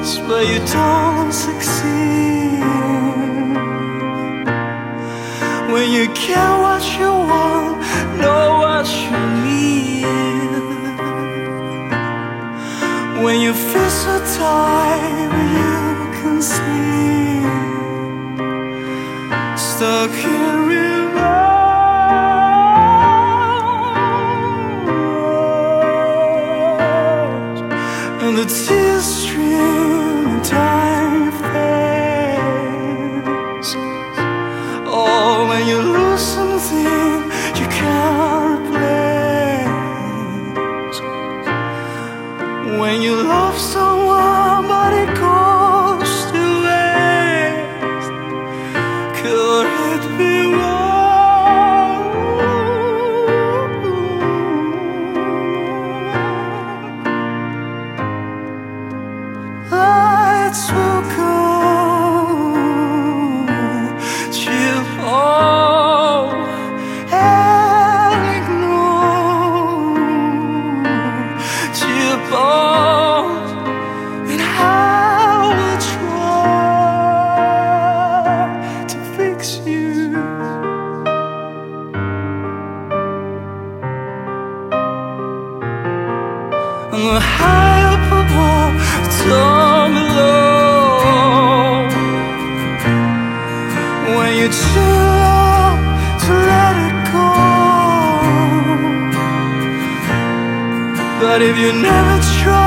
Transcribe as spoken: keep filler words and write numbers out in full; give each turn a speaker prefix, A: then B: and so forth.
A: but you don't succeed. When you get what you want, know what you need. When you feel so tired, you can sleep. Stuck here in rows, and the tears stream and time fades. Oh, when you lose something you can't replace. When you love someone but it goes to waste. Could it be wrong? Lights will go, chill all and ignore, chill all, and I will try to fix you. And the high up above, down below. When you're too low to let it go, but if you never try,